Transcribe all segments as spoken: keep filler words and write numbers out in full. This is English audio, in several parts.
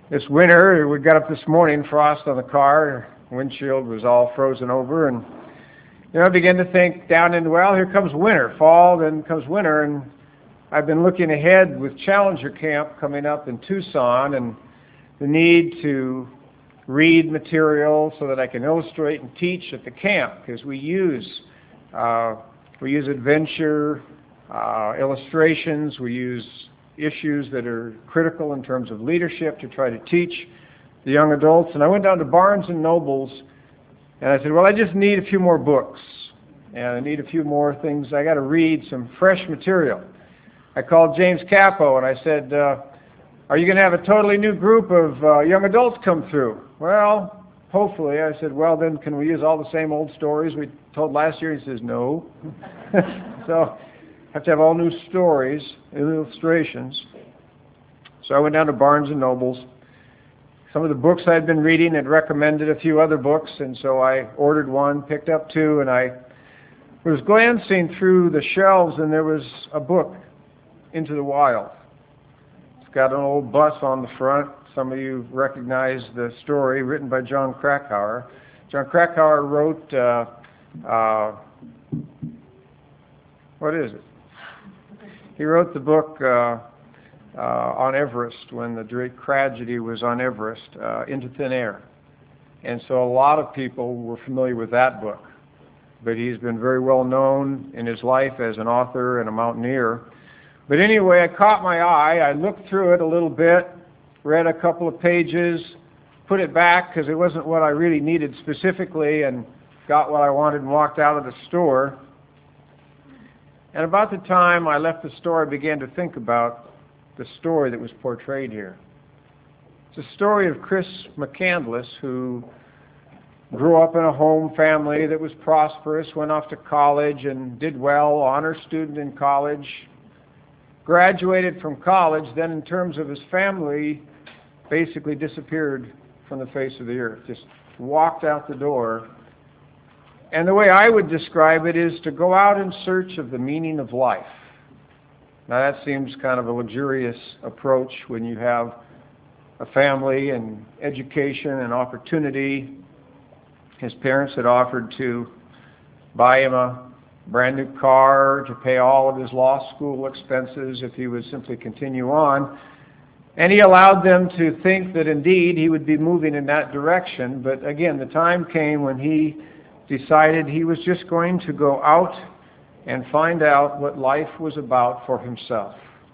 This winter, we got up this morning, frost on the car, windshield was all frozen over, and you know, I began to think down into, well, here comes winter, fall, then comes winter, and I've been looking ahead with Challenger Camp coming up in Tucson, and the need to read material so that I can illustrate and teach at the camp, because we use uh, we use adventure uh, illustrations, we use issues that are critical in terms of leadership to try to teach the young adults. And I went down to Barnes and Nobles, and I said, well, I just need a few more books, and I need a few more things. I got to read some fresh material. I called James Capo, and I said, uh, are you going to have a totally new group of uh, young adults come through? Well, hopefully. I said, well, then can we use all the same old stories we told last year? He says, no. So I have to have all new stories and illustrations. So I went down to Barnes and Nobles. Some of the books I had been reading had recommended a few other books, and so I ordered one, picked up two, and I was glancing through the shelves, and there was a book, Into the Wild. It's got an old bus on the front. Some of you recognize the story, written by John Krakauer. John Krakauer wrote, uh, uh, what is it? He wrote the book uh, uh, on Everest, when the great tragedy was on Everest, uh, Into Thin Air. And so a lot of people were familiar with that book. But he's been very well known in his life as an author and a mountaineer. But anyway, I caught my eye. I looked through it a little bit, read a couple of pages, put it back because it wasn't what I really needed specifically, and got what I wanted and walked out of the store. And about the time I left the store, I began to think about the story that was portrayed here. It's a story of Chris McCandless, who grew up in a home family that was prosperous, went off to college and did well, honor student in college, graduated from college, then in terms of his family, basically disappeared from the face of the earth, just walked out the door. And the way I would describe it is to go out in search of the meaning of life. Now that seems kind of a luxurious approach when you have a family and education and opportunity. His parents had offered to buy him a brand new car, to pay all of his law school expenses if he would simply continue on. And he allowed them to think that indeed he would be moving in that direction. But again, the time came when he decided he was just going to go out and find out what life was about for himself.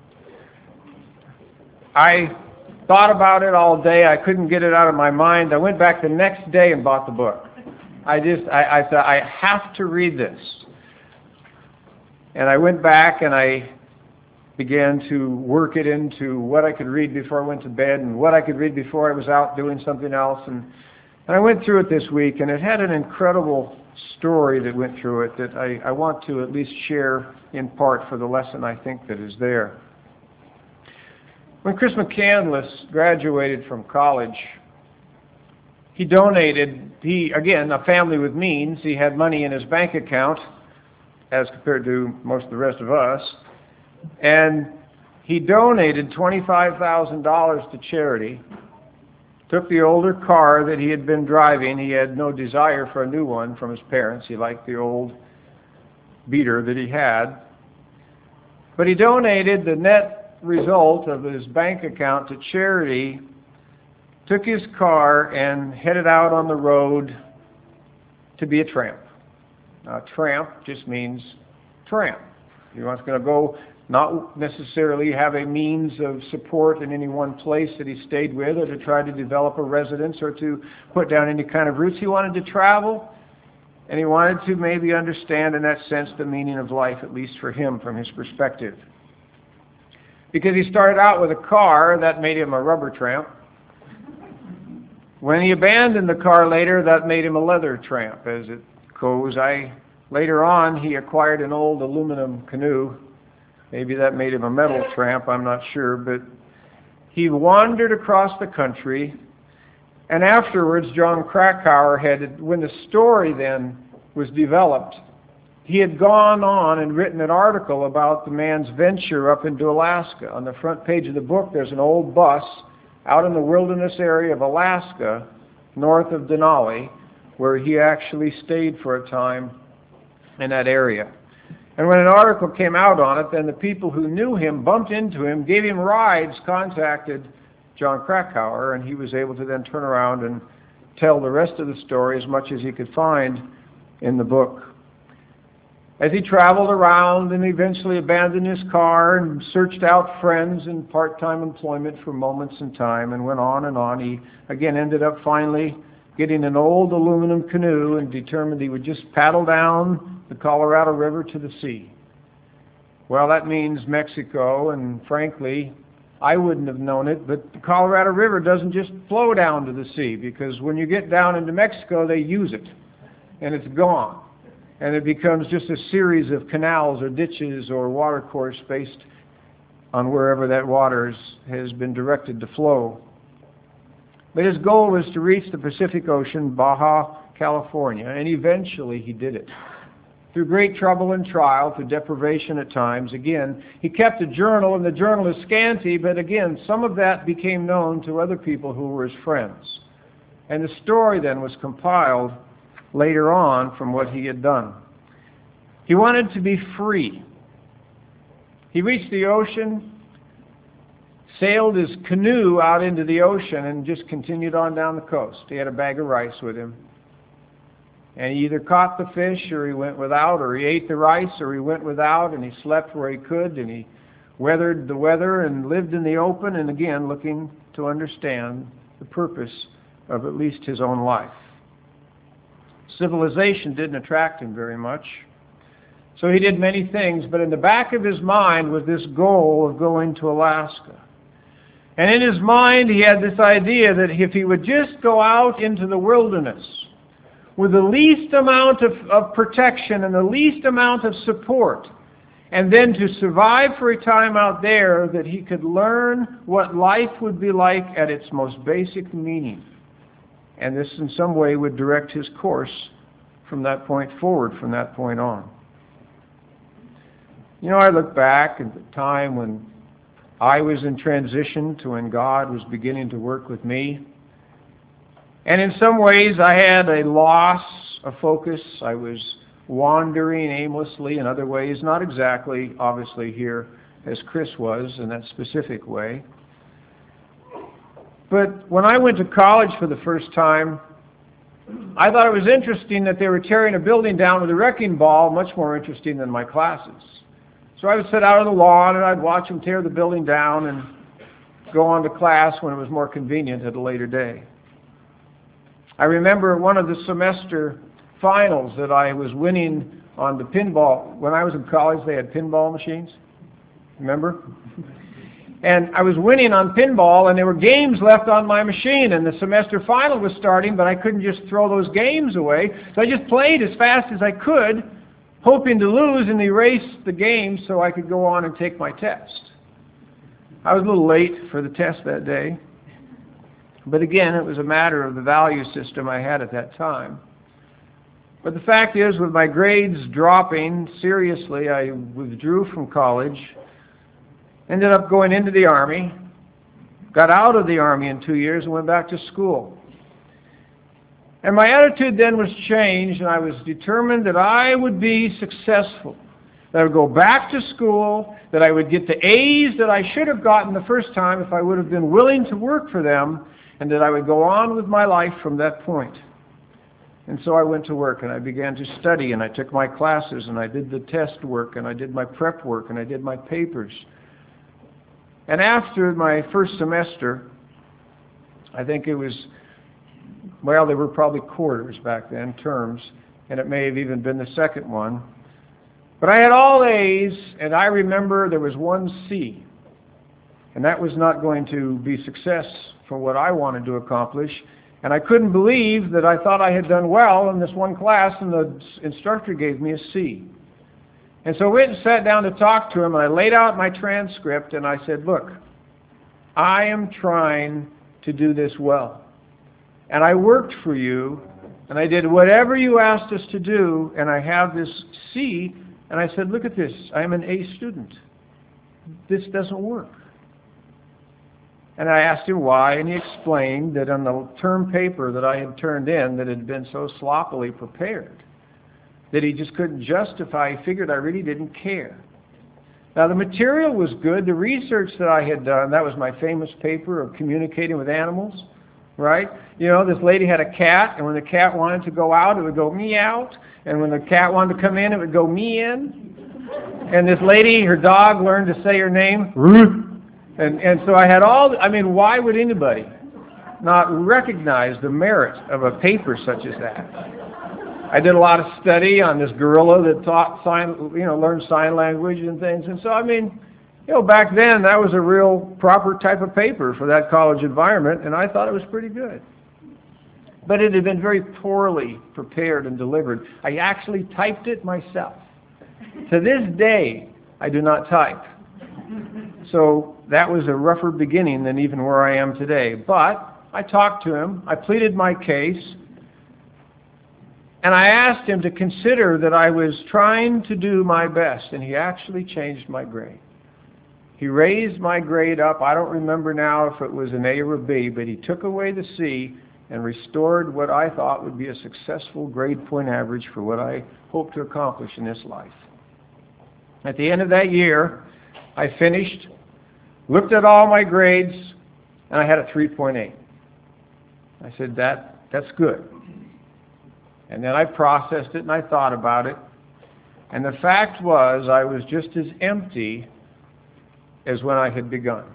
I thought about it all day. I couldn't get it out of my mind. I went back the next day and bought the book. I just, I, I thought, I have to read this. And I went back and I began to work it into what I could read before I went to bed and what I could read before I was out doing something else. And, and I went through it this week, and it had an incredible story that went through it that I, I want to at least share in part for the lesson I think that is there. When Chris McCandless graduated from college, he donated, he, again, a family with means, he had money in his bank account as compared to most of the rest of us, and he donated twenty-five thousand dollars to charity, took the older car that he had been driving. He had no desire for a new one from his parents. He liked the old beater that he had. But he donated the net result of his bank account to charity, took his car and headed out on the road to be a tramp. Now, tramp just means tramp. He was going to go not necessarily have a means of support in any one place that he stayed with, or to try to develop a residence, or to put down any kind of roots. He wanted to travel, and he wanted to maybe understand in that sense the meaning of life, at least for him, from his perspective. Because he started out with a car, that made him a rubber tramp. When he abandoned the car later, that made him a leather tramp, as it goes. I, later on, he acquired an old aluminum canoe. Maybe that made him a metal tramp, I'm not sure, but he wandered across the country, and afterwards John Krakauer had, when the story then was developed, he had gone on and written an article about the man's venture up into Alaska. On the front page of the book there's an old bus out in the wilderness area of Alaska, north of Denali, where he actually stayed for a time in that area. And when an article came out on it, then the people who knew him bumped into him, gave him rides, contacted Jon Krakauer, and he was able to then turn around and tell the rest of the story as much as he could find in the book. As he traveled around and eventually abandoned his car and searched out friends and part-time employment for moments in time and went on and on, he again ended up finally getting an old aluminum canoe and determined he would just paddle down the Colorado River to the sea. Well, that means Mexico, and frankly, I wouldn't have known it, but the Colorado River doesn't just flow down to the sea, because when you get down into Mexico, they use it, and it's gone. And it becomes just a series of canals or ditches or watercourse based on wherever that water has been directed to flow. But his goal was to reach the Pacific Ocean, Baja California, and eventually he did it. Through great trouble and trial, through deprivation at times, again, he kept a journal, and the journal is scanty, but again, some of that became known to other people who were his friends. And the story then was compiled later on from what he had done. He wanted to be free. He reached the ocean, sailed his canoe out into the ocean, and just continued on down the coast. He had a bag of rice with him. And he either caught the fish, or he went without, or he ate the rice, or he went without, and he slept where he could, and he weathered the weather and lived in the open, and again, looking to understand the purpose of at least his own life. Civilization didn't attract him very much. So he did many things, but in the back of his mind was this goal of going to Alaska. And in his mind he had this idea that if he would just go out into the wilderness with the least amount of, of protection and the least amount of support, and then to survive for a time out there, that he could learn what life would be like at its most basic meaning. And this in some way would direct his course from that point forward, from that point on. You know, I look back at the time when I was in transition to when God was beginning to work with me. And in some ways I had a loss of focus. I was wandering aimlessly. In other ways, not exactly, obviously, here as Chris was in that specific way. But when I went to college for the first time, I thought it was interesting that they were tearing a building down with a wrecking ball, much more interesting than my classes. So I would sit out on the lawn and I'd watch them tear the building down and go on to class when it was more convenient at a later day. I remember one of the semester finals that I was winning on the pinball. When I was in college, they had pinball machines. Remember? And I was winning on pinball, and there were games left on my machine, and the semester final was starting, but I couldn't just throw those games away. So I just played as fast as I could, hoping to lose and erase the game so I could go on and take my test. I was a little late for the test that day. But again, it was a matter of the value system I had at that time. But the fact is, with my grades dropping seriously, I withdrew from college, ended up going into the Army, got out of the Army in two years and went back to school. And my attitude then was changed, and I was determined that I would be successful, that I would go back to school, that I would get the A's that I should have gotten the first time if I would have been willing to work for them, and that I would go on with my life from that point. And so I went to work, and I began to study, and I took my classes, and I did the test work, and I did my prep work, and I did my papers. And after my first semester, I think it was, well, they were probably quarters back then, terms, and it may have even been the second one. But I had all A's, and I remember there was one C, and that was not going to be success for what I wanted to accomplish. And I couldn't believe that I thought I had done well in this one class, and the instructor gave me a C. And so I went and sat down to talk to him, and I laid out my transcript, and I said, look, I am trying to do this well. And I worked for you, and I did whatever you asked us to do, and I have this C, and I said, look at this, I am an A student. This doesn't work. And I asked him why, and he explained that on the term paper that I had turned in that had been so sloppily prepared, that he just couldn't justify. He figured I really didn't care. Now, the material was good. The research that I had done, that was my famous paper of communicating with animals, right? You know, this lady had a cat, and when the cat wanted to go out, it would go meow. And when the cat wanted to come in, it would go me in. And this lady, her dog, learned to say her name, Ruth. And, and so I had all, the, I mean, why would anybody not recognize the merit of a paper such as that? I did a lot of study on this gorilla that taught sign, you know, learned sign language and things. And so, I mean, you know, back then that was a real proper type of paper for that college environment, and I thought it was pretty good. But it had been very poorly prepared and delivered. I actually typed it myself. To this day, I do not type. So that was a rougher beginning than even where I am today. But I talked to him. I pleaded my case. And I asked him to consider that I was trying to do my best. And he actually changed my grade. He raised my grade up. I don't remember now if it was an A or a B, but he took away the C and restored what I thought would be a successful grade point average for what I hope to accomplish in this life. At the end of that year, I finished, looked at all my grades, and I had a three point eight. I said, that that's good. And then I processed it and I thought about it. And the fact was, I was just as empty as when I had begun.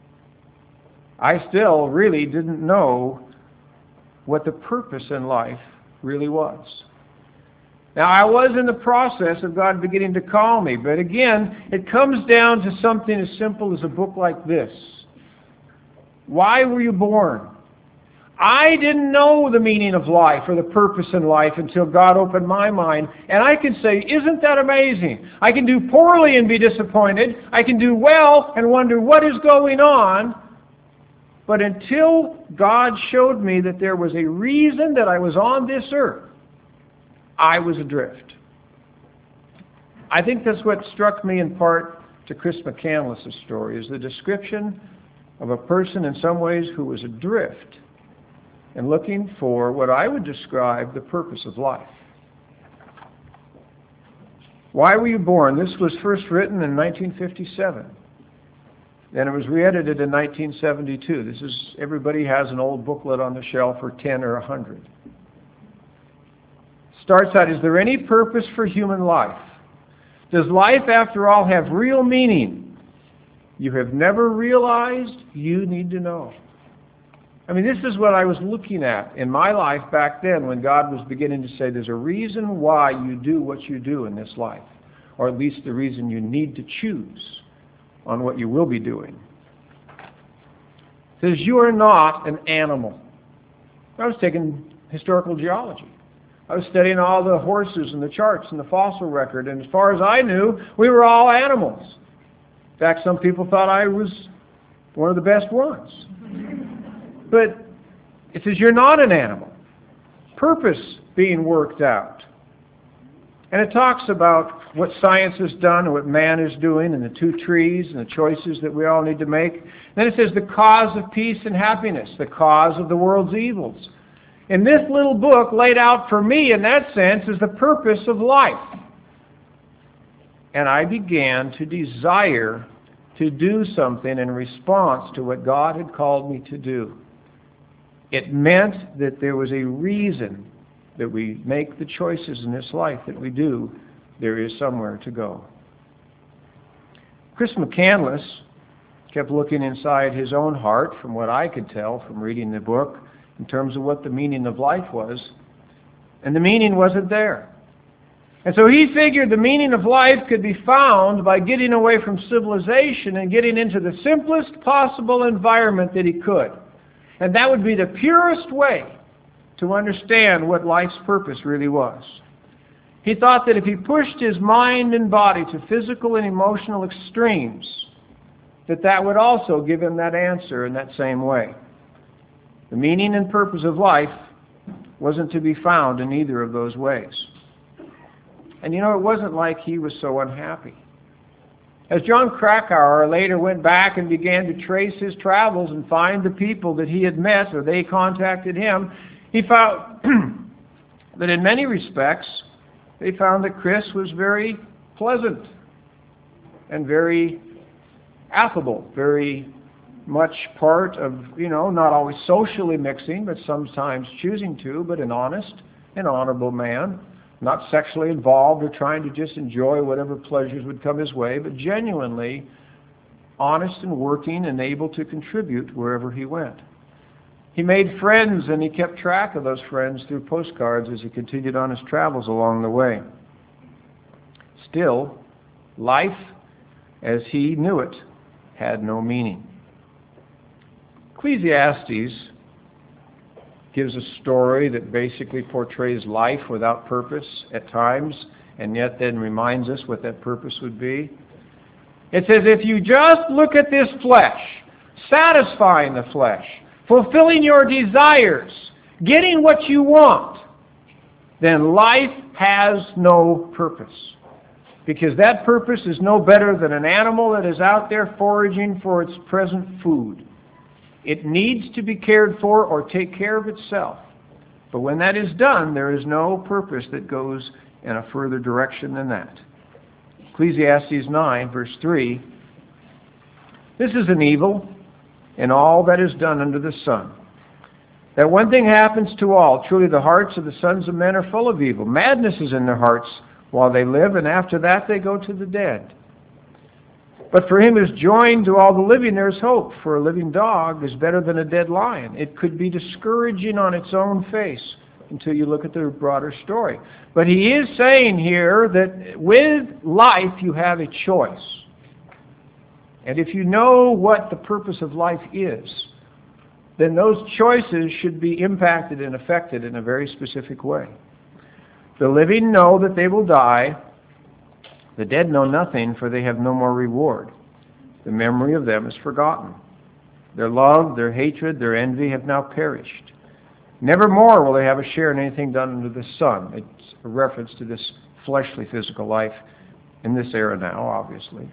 I still really didn't know what the purpose in life really was. Now, I was in the process of God beginning to call me, but again, it comes down to something as simple as a book like this. Why were you born? I didn't know the meaning of life or the purpose in life until God opened my mind, and I can say, isn't that amazing? I can do poorly and be disappointed. I can do well and wonder what is going on. But until God showed me that there was a reason that I was on this earth, I was adrift. I think that's what struck me in part to Chris McCandless' story, is the description of a person in some ways who was adrift and looking for what I would describe the purpose of life. Why were you born? This was first written in nineteen fifty-seven. Then it was re-edited in nineteen seventy-two. This is, everybody has an old booklet on the shelf for ten or a hundred. Starts out, is there any purpose for human life? Does life, after all, have real meaning? You have never realized? You need to know. I mean, this is what I was looking at in my life back then when God was beginning to say there's a reason why you do what you do in this life, or at least the reason you need to choose on what you will be doing. It says you are not an animal. I was taking historical geology. I was studying all the horses and the charts and the fossil record, and as far as I knew, we were all animals. In fact, some people thought I was one of the best ones. But it says you're not an animal. Purpose being worked out. And it talks about what science has done and what man is doing and the two trees and the choices that we all need to make. Then it says the cause of peace and happiness, the cause of the world's evils. And this little book laid out for me in that sense is the purpose of life. And I began to desire to do something in response to what God had called me to do. It meant that there was a reason that we make the choices in this life that we do. There is somewhere to go. Chris McCandless kept looking inside his own heart, from what I could tell from reading the book, in terms of what the meaning of life was. And the meaning wasn't there. And so he figured the meaning of life could be found by getting away from civilization and getting into the simplest possible environment that he could. And that would be the purest way to understand what life's purpose really was. He thought that if he pushed his mind and body to physical and emotional extremes, that that would also give him that answer in that same way. The meaning and purpose of life wasn't to be found in either of those ways. And you know, it wasn't like he was so unhappy. As John Krakauer later went back and began to trace his travels and find the people that he had met or they contacted him, he found that in many respects they found that Chris was very pleasant and very affable, very much part of, you know, not always socially mixing, but sometimes choosing to, but an honest and honorable man, not sexually involved or trying to just enjoy whatever pleasures would come his way, but genuinely honest and working and able to contribute wherever he went. He made friends, and he kept track of those friends through postcards as he continued on his travels along the way. Still, life as he knew it had no meaning. Ecclesiastes gives a story that basically portrays life without purpose at times, and yet then reminds us what that purpose would be. It says, if you just look at this flesh, satisfying the flesh, fulfilling your desires, getting what you want, then life has no purpose. Because that purpose is no better than an animal that is out there foraging for its present food. It needs to be cared for or take care of itself. But when that is done, there is no purpose that goes in a further direction than that. Ecclesiastes nine, verse three, this is an evil in all that is done under the sun. That one thing happens to all. Truly the hearts of the sons of men are full of evil. Madness is in their hearts while they live, and after that they go to the dead. But for him who is joined to all the living, there is hope. For a living dog is better than a dead lion. It could be discouraging on its own face until you look at the broader story. But he is saying here that with life you have a choice. And if you know what the purpose of life is, then those choices should be impacted and affected in a very specific way. The living know that they will die. The dead know nothing, for they have no more reward. The memory of them is forgotten. Their love, their hatred, their envy have now perished. Nevermore will they have a share in anything done under the sun. It's a reference to this fleshly physical life in this era now, obviously.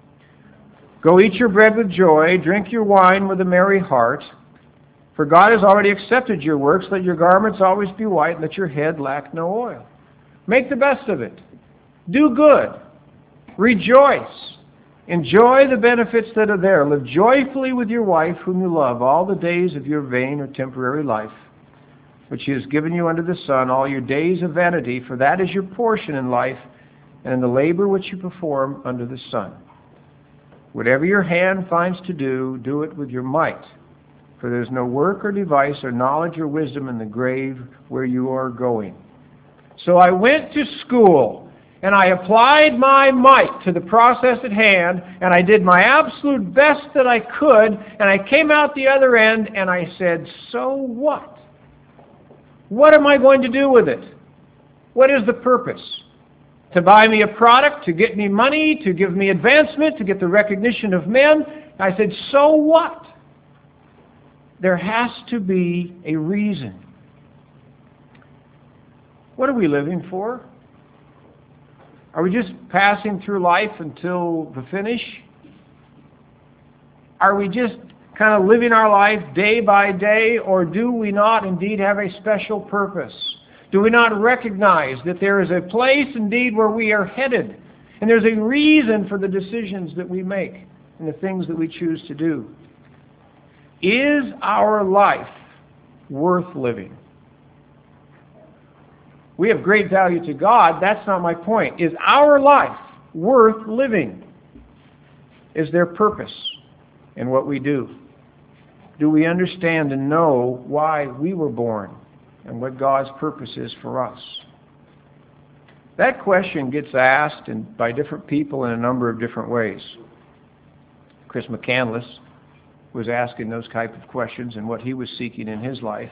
Go eat your bread with joy, drink your wine with a merry heart, for God has already accepted your works. Let your garments always be white, and let your head lack no oil. Make the best of it. Do good. Rejoice. Enjoy the benefits that are there. Live joyfully with your wife, whom you love, all the days of your vain or temporary life, which He has given you under the sun, all your days of vanity, for that is your portion in life, and in the labor which you perform under the sun. Whatever your hand finds to do, do it with your might, for there is no work or device or knowledge or wisdom in the grave where you are going. So I went to school, and I applied my might to the process at hand, and I did my absolute best that I could, and I came out the other end, and I said, so what? What am I going to do with it? What is the purpose? To buy me a product, to get me money, to give me advancement, to get the recognition of men? I said, so what? There has to be a reason. What are we living for? Are we just passing through life until the finish? Are we just kind of living our life day by day, or do we not indeed have a special purpose? Do we not recognize that there is a place indeed where we are headed, and there's a reason for the decisions that we make and the things that we choose to do? Is our life worth living? We have great value to God. That's not my point. Is our life worth living? Is there purpose in what we do? Do we understand and know why we were born and what God's purpose is for us? That question gets asked in, by different people in a number of different ways. Chris McCandless was asking those type of questions and what he was seeking in his life.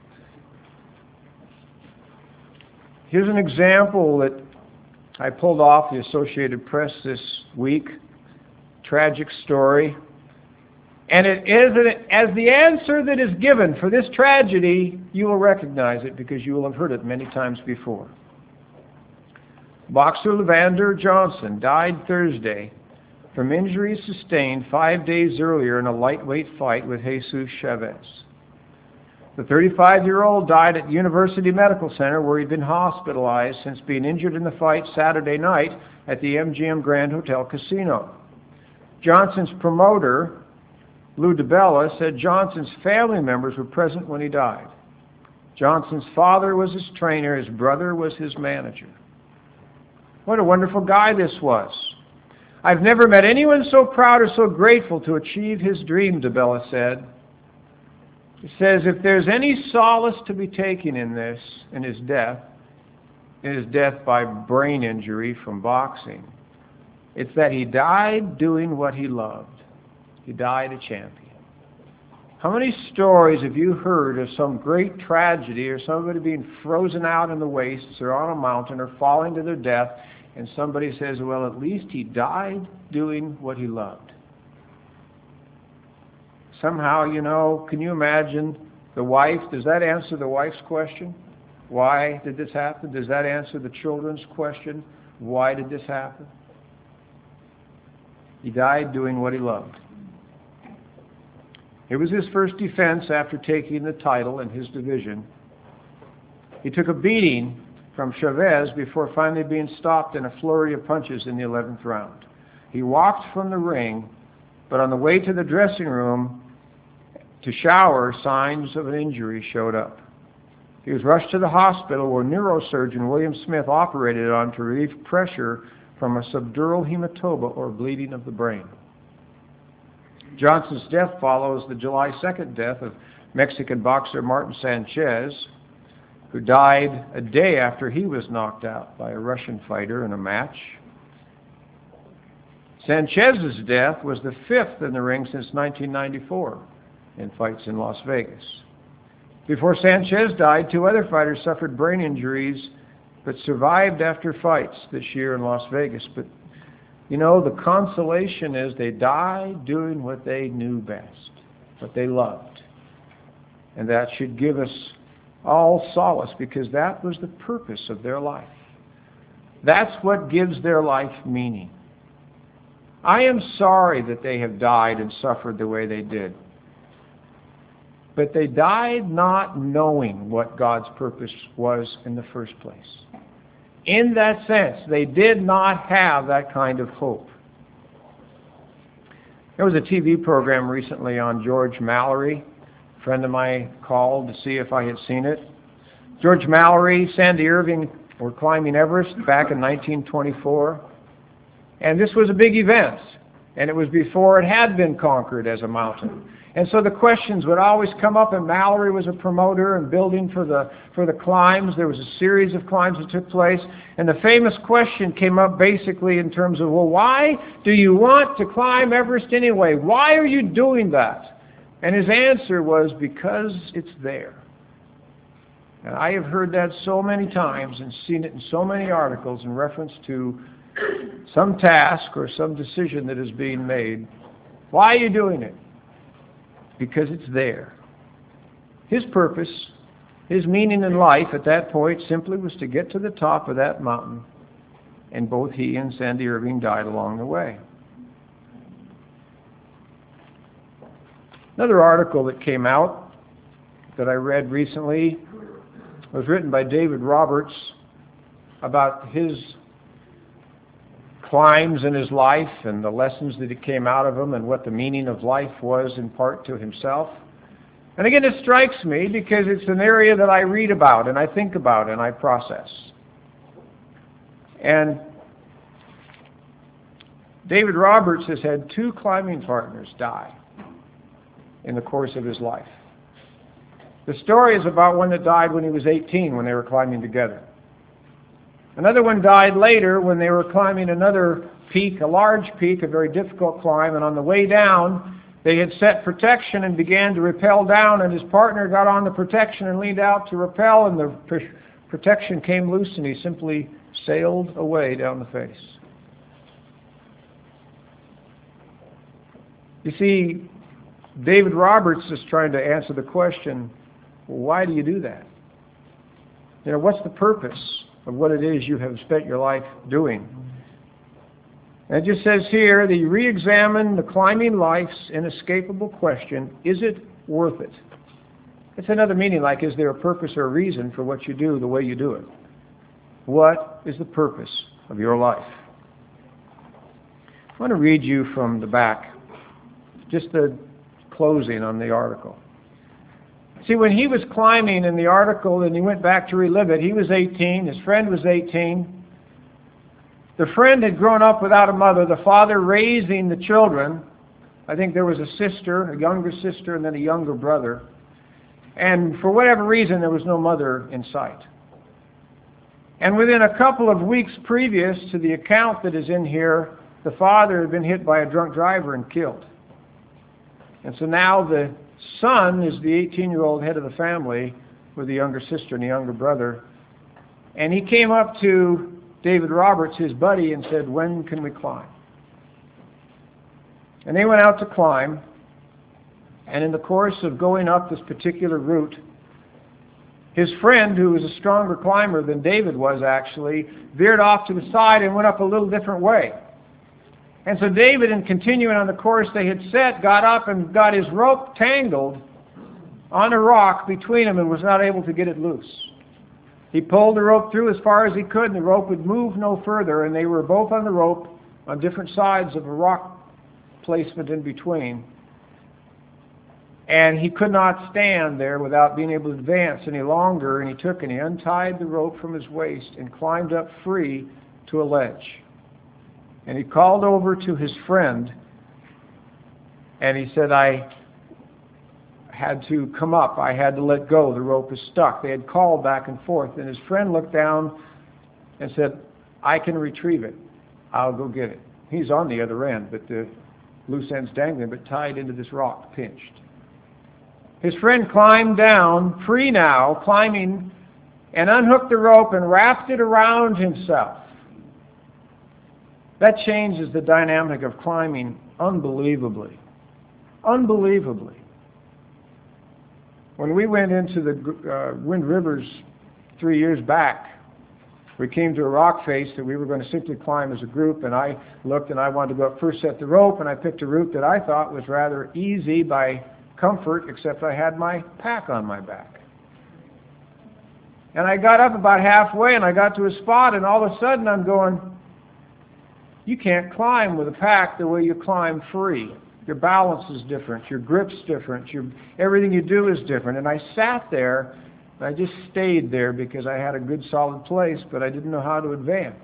Here's an example that I pulled off the Associated Press this week. Tragic story. And it is an, as the answer that is given for this tragedy, you will recognize it because you will have heard it many times before. Boxer Levander Johnson died Thursday from injuries sustained five days earlier in a lightweight fight with Jesus Chavez. The thirty-five-year-old died at University Medical Center, where he'd been hospitalized since being injured in the fight Saturday night at the M G M Grand Hotel Casino. Johnson's promoter, Lou DiBella, said Johnson's family members were present when he died. Johnson's father was his trainer, his brother was his manager. What a wonderful guy this was. I've never met anyone so proud or so grateful to achieve his dream, DiBella said. He says, if there's any solace to be taken in this, in his death, in his death by brain injury from boxing, it's that he died doing what he loved. He died a champion. How many stories have you heard of some great tragedy or somebody being frozen out in the wastes or on a mountain or falling to their death, and somebody says, well, at least he died doing what he loved? Somehow, you know, can you imagine the wife? Does that answer the wife's question? Why did this happen? Does that answer the children's question? Why did this happen? He died doing what he loved. It was his first defense after taking the title in his division. He took a beating from Chavez before finally being stopped in a flurry of punches in the eleventh round. He walked from the ring, but on the way to the dressing room to shower, signs of an injury showed up. He was rushed to the hospital, where neurosurgeon William Smith operated on to relieve pressure from a subdural hematoma, or bleeding of the brain. Johnson's death follows the July second death of Mexican boxer Martin Sanchez, who died a day after he was knocked out by a Russian fighter in a match. Sanchez's death was the fifth in the ring since nineteen ninety-four in fights in Las Vegas. Before Sanchez died, two other fighters suffered brain injuries but survived after fights this year in Las Vegas. But, you know, the consolation is they died doing what they knew best, what they loved. And that should give us all solace, because that was the purpose of their life. That's what gives their life meaning. I am sorry that they have died and suffered the way they did. But they died not knowing what God's purpose was in the first place. In that sense, they did not have that kind of hope. There was a T V program recently on George Mallory. A friend of mine called to see if I had seen it. George Mallory, Sandy Irving were climbing Everest back in nineteen twenty-four. And this was a big event. And it was before it had been conquered as a mountain. And so the questions would always come up, and Mallory was a promoter and building for the for the climbs. There was a series of climbs that took place, and the famous question came up basically in terms of, well, why do you want to climb Everest anyway? Why are you doing that? And his answer was, because it's there. And I have heard that so many times and seen it in so many articles in reference to some task or some decision that is being made. Why are you doing it? Because it's there. His purpose, his meaning in life at that point simply was to get to the top of that mountain, and both he and Sandy Irving died along the way. Another article that came out that I read recently was written by David Roberts about his climbs in his life and the lessons that it came out of them and what the meaning of life was in part to himself. And again, it strikes me because it's an area that I read about and I think about and I process. And David Roberts has had two climbing partners die in the course of his life. The story is about one that died when he was eighteen, when they were climbing together. Another one died later when they were climbing another peak, a large peak, a very difficult climb, and on the way down, they had set protection and began to rappel down, and his partner got on the protection and leaned out to rappel, and the pr- protection came loose, and he simply sailed away down the face. You see, David Roberts is trying to answer the question, well, why do you do that? You know, what's the purpose of what it is you have spent your life doing? It just says here that you re-examine the climbing life's inescapable question, is it worth it? It's another meaning like, is there a purpose or a reason for what you do the way you do it? What is the purpose of your life? I want to read you from the back, just the closing on the article. See, when he was climbing in the article and he went back to relive it, he was eighteen, his friend was eighteen. The friend had grown up without a mother, the father raising the children. I think there was a sister, a younger sister, and then a younger brother. And for whatever reason, there was no mother in sight. And within a couple of weeks previous to the account that is in here, the father had been hit by a drunk driver and killed. And so now the son is the eighteen-year-old head of the family with a younger sister and a younger brother. And he came up to David Roberts, his buddy, and said, when can we climb? And they went out to climb. And in the course of going up this particular route, his friend, who was a stronger climber than David was actually, veered off to the side and went up a little different way. And so David, in continuing on the course they had set, got up and got his rope tangled on a rock between them and was not able to get it loose. He pulled the rope through as far as he could, and the rope would move no further, and they were both on the rope on different sides of a rock placement in between. And he could not stand there without being able to advance any longer, and he took and he untied the rope from his waist and climbed up free to a ledge. And he called over to his friend, and he said, I had to come up. I had to let go. The rope was stuck. They had called back and forth, and his friend looked down and said, I can retrieve it. I'll go get it. He's on the other end, but the loose end's dangling, but tied into this rock, pinched. His friend climbed down, free now, climbing, and unhooked the rope and wrapped it around himself. That changes the dynamic of climbing unbelievably. Unbelievably. When we went into the uh, Wind Rivers three years back, we came to a rock face that we were going to simply climb as a group, and I looked and I wanted to go up first, set the rope, and I picked a route that I thought was rather easy by comfort, except I had my pack on my back. And I got up about halfway, and I got to a spot, and all of a sudden I'm going, you can't climb with a pack the way you climb free. Your balance is different. Your grip's different. Your, everything you do is different. And I sat there, and I just stayed there because I had a good solid place, but I didn't know how to advance.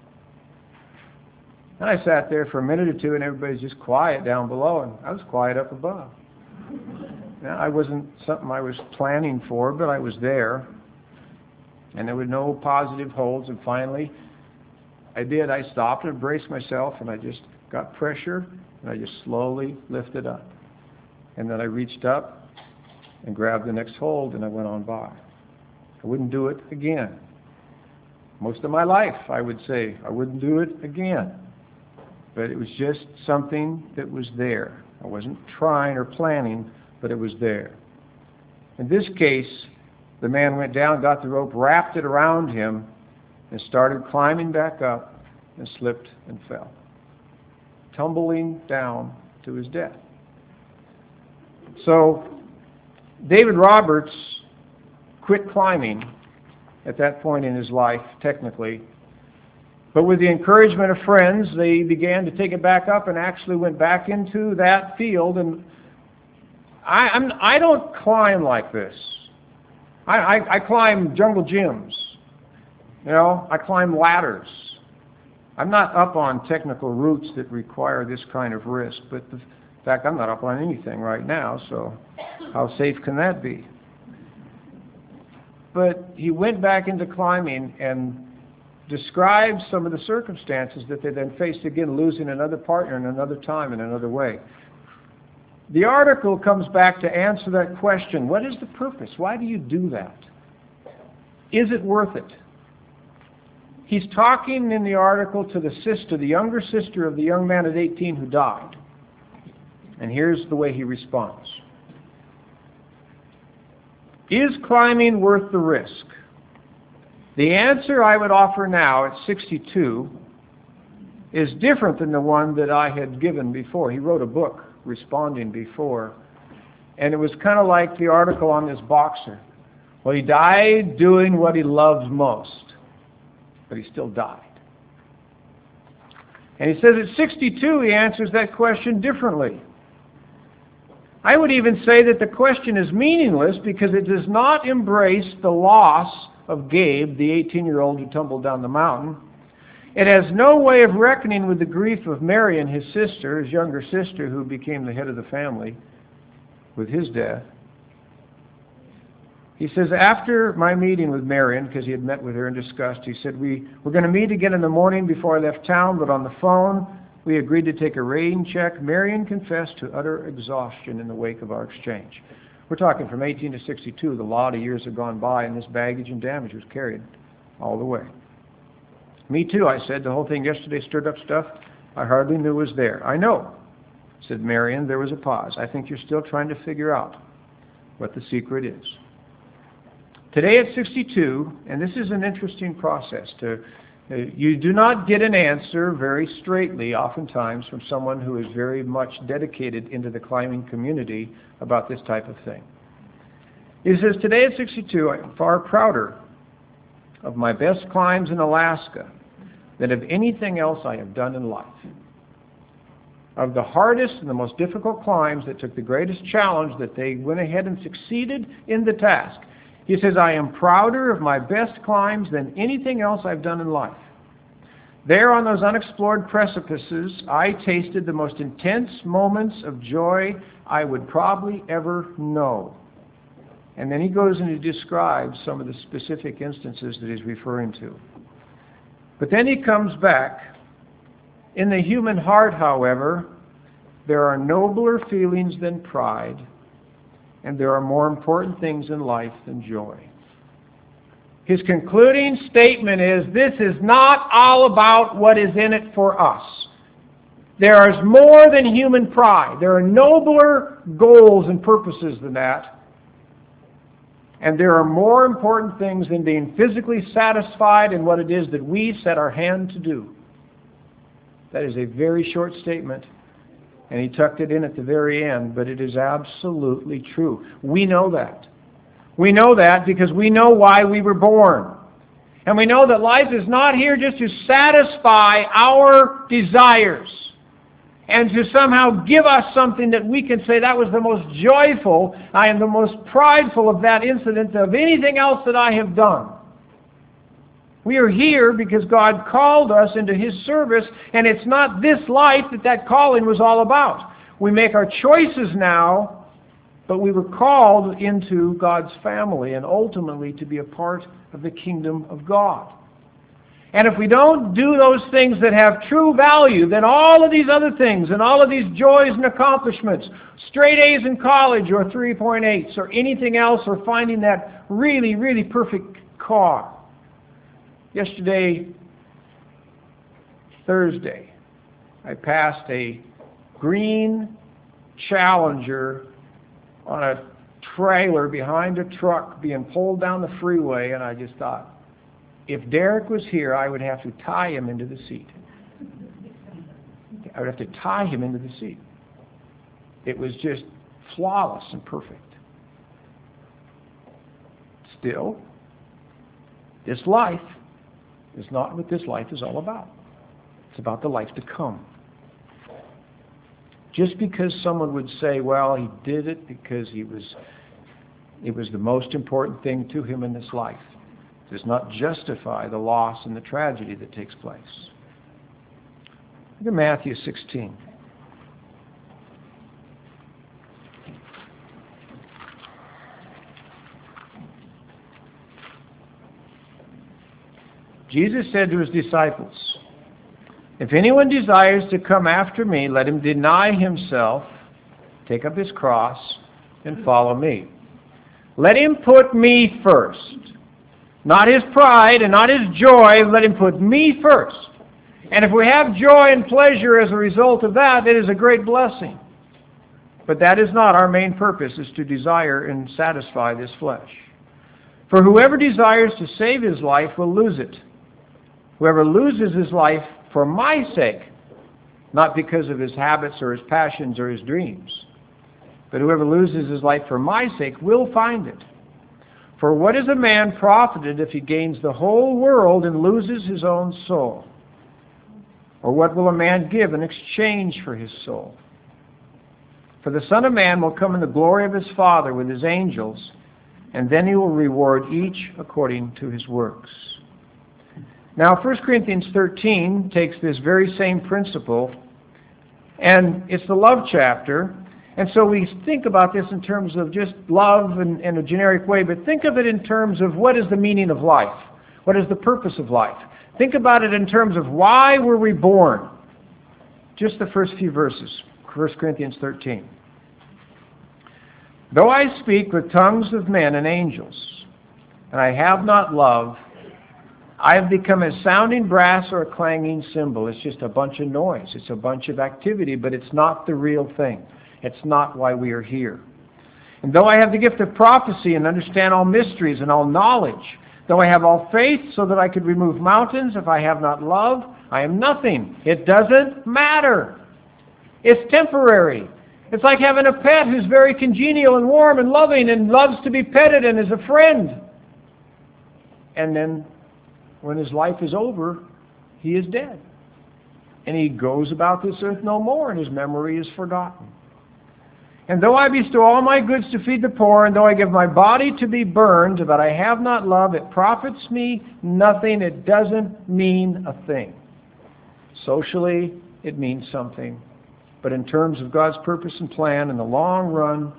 And I sat there for a minute or two, and everybody's just quiet down below, and I was quiet up above. Now, I wasn't something I was planning for, but I was there. And there were no positive holds, and finally, I did. I stopped and braced myself, and I just got pressure, and I just slowly lifted up. And then I reached up and grabbed the next hold, and I went on by. I wouldn't do it again. Most of my life, I would say, I wouldn't do it again. But it was just something that was there. I wasn't trying or planning, but it was there. In this case, the man went down, got the rope, wrapped it around him, and started climbing back up and slipped and fell, tumbling down to his death. So David Roberts quit climbing at that point in his life, technically. But with the encouragement of friends, they began to take it back up and actually went back into that field. And I, I'm, I don't climb like this. I, I, I climb jungle gyms. You know, I climb ladders. I'm not up on technical routes that require this kind of risk, but the fact I'm not up on anything right now, so how safe can that be? But he went back into climbing and described some of the circumstances that they then faced, again, losing another partner in another time in another way. The article comes back to answer that question. What is the purpose? Why do you do that? Is it worth it? He's talking in the article to the sister, the younger sister of the young man at eighteen who died. And here's the way he responds. Is climbing worth the risk? The answer I would offer now at sixty-two is different than the one that I had given before. He wrote a book responding before, and it was kind of like the article on this boxer. Well, he died doing what he loves most, but he still died. And he says at sixty-two he answers that question differently. I would even say that the question is meaningless because it does not embrace the loss of Gabe, the eighteen-year-old who tumbled down the mountain. It has no way of reckoning with the grief of Marion, his sister, his younger sister, who became the head of the family with his death. He says, after my meeting with Marion, because he had met with her and discussed, he said, we were going to meet again in the morning before I left town, but on the phone, we agreed to take a rain check. Marion confessed to utter exhaustion in the wake of our exchange. We're talking from eighteen to sixty-two. The lot of years have gone by, and this baggage and damage was carried all the way. Me too, I said. The whole thing yesterday stirred up stuff I hardly knew was there. I know, said Marion. There was a pause. I think you're still trying to figure out what the secret is. Today at sixty-two, and this is an interesting process, to uh, you do not get an answer very straightly, oftentimes, from someone who is very much dedicated into the climbing community about this type of thing. He says, today at sixty-two, I'm far prouder of my best climbs in Alaska than of anything else I have done in life. Of the hardest and the most difficult climbs that took the greatest challenge, that they went ahead and succeeded in the task. He says, I am prouder of my best climbs than anything else I've done in life. There on those unexplored precipices, I tasted the most intense moments of joy I would probably ever know. And then he goes and he describes some of the specific instances that he's referring to. But then he comes back. In the human heart, however, there are nobler feelings than pride, and there are more important things in life than joy. His concluding statement is, this is not all about what is in it for us. There is more than human pride. There are nobler goals and purposes than that. And there are more important things than being physically satisfied in what it is that we set our hand to do. That is a very short statement, and he tucked it in at the very end, but it is absolutely true. We know that. We know that because we know why we were born. And we know that life is not here just to satisfy our desires and to somehow give us something that we can say, that was the most joyful, I am the most prideful of that incident of anything else that I have done. We are here because God called us into His service, and it's not this life that that calling was all about. We make our choices now, but we were called into God's family and ultimately to be a part of the kingdom of God. And if we don't do those things that have true value, then all of these other things and all of these joys and accomplishments, straight A's in college or three point eights or anything else, or finding that really, really perfect car. Yesterday, Thursday, I passed a green Challenger on a trailer behind a truck being pulled down the freeway, and I just thought, if Derek was here, I would have to tie him into the seat. I would have to tie him into the seat. It was just flawless and perfect. Still, this life is not what this life is all about. It's about the life to come. Just because someone would say, well, he did it because he was, it was the most important thing to him in this life, does not justify the loss and the tragedy that takes place. Look at Matthew sixteen. Jesus said to his disciples, if anyone desires to come after me, let him deny himself, take up his cross, and follow me. Let him put me first. Not his pride and not his joy, let him put me first. And if we have joy and pleasure as a result of that, it is a great blessing. But that is not our main purpose, is to desire and satisfy this flesh. For whoever desires to save his life will lose it. Whoever loses his life for my sake, not because of his habits or his passions or his dreams. But whoever loses his life for my sake will find it. For what is a man profited if he gains the whole world and loses his own soul? Or what will a man give in exchange for his soul? For the Son of Man will come in the glory of his Father with his angels, and then he will reward each according to his works. Now, First Corinthians thirteen takes this very same principle, and it's the love chapter. And so we think about this in terms of just love in, in a generic way, but think of it in terms of what is the meaning of life? What is the purpose of life? Think about it in terms of why were we born? Just the first few verses, First Corinthians thirteen. Though I speak with tongues of men and angels, and I have not love, I have become a sounding brass or a clanging cymbal. It's just a bunch of noise. It's a bunch of activity, but it's not the real thing. It's not why we are here. And though I have the gift of prophecy and understand all mysteries and all knowledge, though I have all faith so that I could remove mountains, if I have not love, I am nothing. It doesn't matter. It's temporary. It's like having a pet who's very congenial and warm and loving and loves to be petted and is a friend. And then when his life is over, he is dead. And he goes about this earth no more, and his memory is forgotten. And though I bestow all my goods to feed the poor, and though I give my body to be burned, but I have not love, it profits me nothing. It doesn't mean a thing. Socially, it means something. But in terms of God's purpose and plan, in the long run,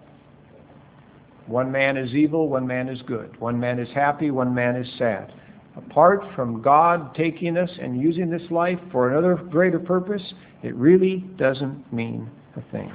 one man is evil, one man is good. One man is happy, one man is sad. Apart from God taking us and using this life for another greater purpose, it really doesn't mean a thing.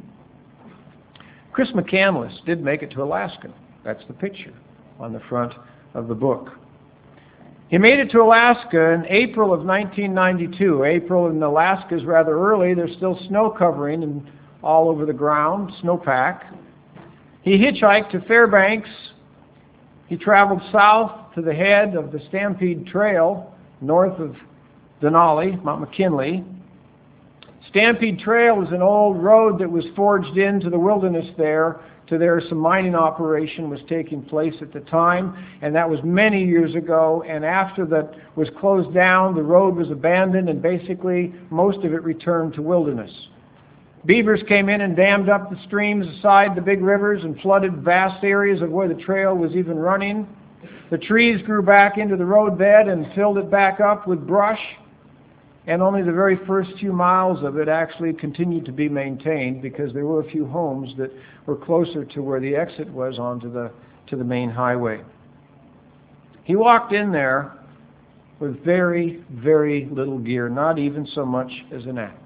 Chris McCandless did make it to Alaska. That's the picture on the front of the book. He made it to Alaska in April of nineteen ninety-two. April in Alaska is rather early. There's still snow covering and all over the ground, snowpack. He hitchhiked to Fairbanks. He traveled south to the head of the Stampede Trail, north of Denali, Mount McKinley. Stampede Trail is an old road that was forged into the wilderness there. To there, some mining operation was taking place at the time, and that was many years ago. And after that was closed down, the road was abandoned, and basically most of it returned to wilderness. Beavers came in and dammed up the streams aside the big rivers and flooded vast areas of where the trail was even running. The trees grew back into the roadbed and filled it back up with brush. And only the very first few miles of it actually continued to be maintained because there were a few homes that were closer to where the exit was onto the, to the main highway. He walked in there with very, very little gear, not even so much as an axe,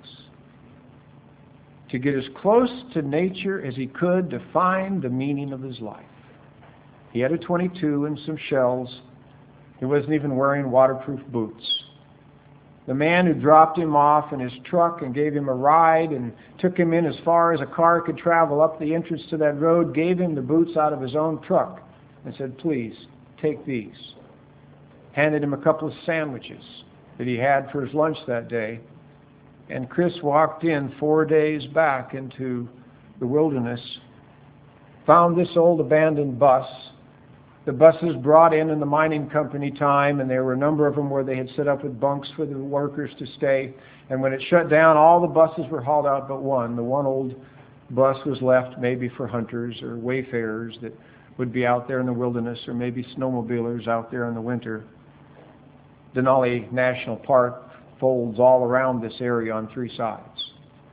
to get as close to nature as he could to find the meaning of his life. He had a twenty-two and some shells. He wasn't even wearing waterproof boots. The man who dropped him off in his truck and gave him a ride and took him in as far as a car could travel up the entrance to that road gave him the boots out of his own truck and said, "Please, take these." Handed him a couple of sandwiches that he had for his lunch that day. And Chris walked in four days back into the wilderness, found this old abandoned bus. The buses brought in in the mining company time, and there were a number of them where they had set up with bunks for the workers to stay. And when it shut down, all the buses were hauled out but one. The one old bus was left maybe for hunters or wayfarers that would be out there in the wilderness, or maybe snowmobilers out there in the winter. Denali National Park folds all around this area on three sides.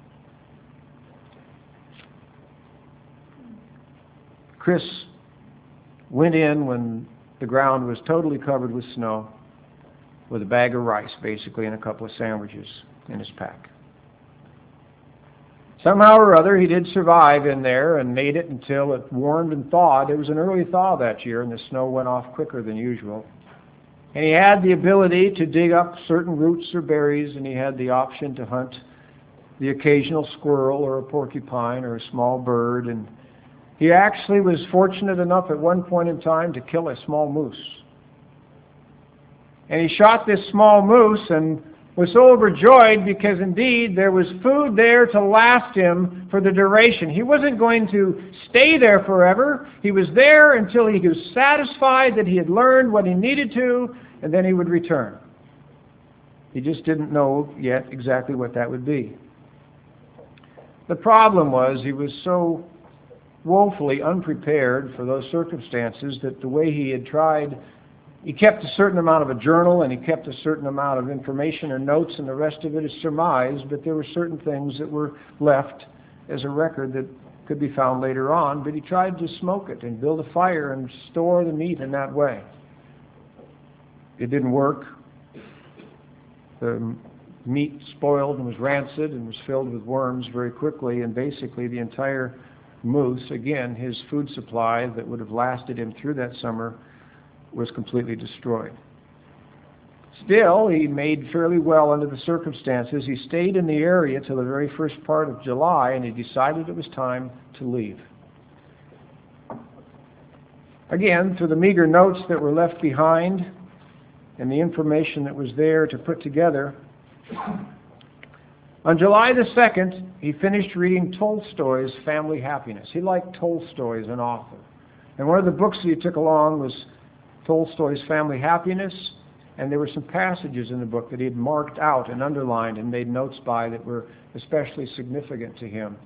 Chris went in when the ground was totally covered with snow with a bag of rice, basically, and a couple of sandwiches in his pack. Somehow or other, he did survive in there and made it until it warmed and thawed. It was an early thaw that year, and the snow went off quicker than usual. And he had the ability to dig up certain roots or berries, and he had the option to hunt the occasional squirrel or a porcupine or a small bird. And he actually was fortunate enough at one point in time to kill a small moose. And he shot this small moose, and was so overjoyed because indeed there was food there to last him for the duration. He wasn't going to stay there forever. He was there until he was satisfied that he had learned what he needed to, and then he would return. He just didn't know yet exactly what that would be. The problem was he was so woefully unprepared for those circumstances that the way he had tried, he kept a certain amount of a journal and he kept a certain amount of information or notes, and the rest of it is surmise, but there were certain things that were left as a record that could be found later on, but he tried to smoke it and build a fire and store the meat in that way. It didn't work. The meat spoiled and was rancid and was filled with worms very quickly, and basically the entire moose, again, his food supply that would have lasted him through that summer, was completely destroyed. Still, he made fairly well under the circumstances. He stayed in the area till the very first part of July, and he decided it was time to leave. Again, through the meager notes that were left behind and the information that was there to put together, on July the second, he finished reading Tolstoy's Family Happiness. He liked Tolstoy as an author. And one of the books that he took along was Tolstoy's Family Happiness, and there were some passages in the book that he had marked out and underlined and made notes by that were especially significant to him.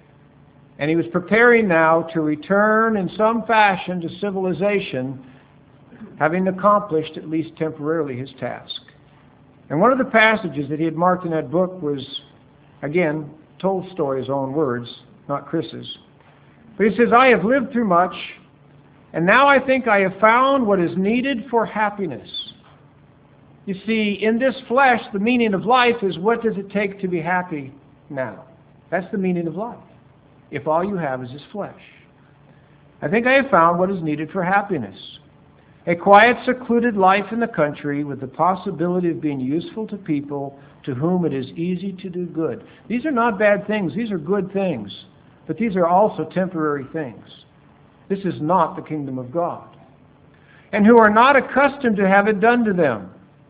And he was preparing now to return in some fashion to civilization, having accomplished, at least temporarily, his task. And one of the passages that he had marked in that book was, again, Tolstoy's own words, not Chris's. But he says, "I have lived through much, and now I think I have found what is needed for happiness." You see, in this flesh, the meaning of life is, what does it take to be happy now? That's the meaning of life, if all you have is this flesh. I think I have found what is needed for happiness. A quiet, secluded life in the country with the possibility of being useful to people to whom it is easy to do good. These are not bad things. These are good things. But these are also temporary things. This is not the kingdom of God. And who are not accustomed to have it done to them.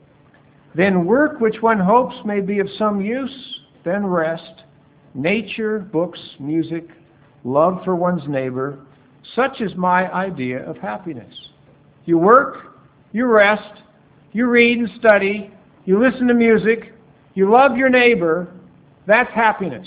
Then work which one hopes may be of some use, then rest, nature, books, music, love for one's neighbor. Such is my idea of happiness. You work, you rest, you read and study, you listen to music, you love your neighbor. That's happiness.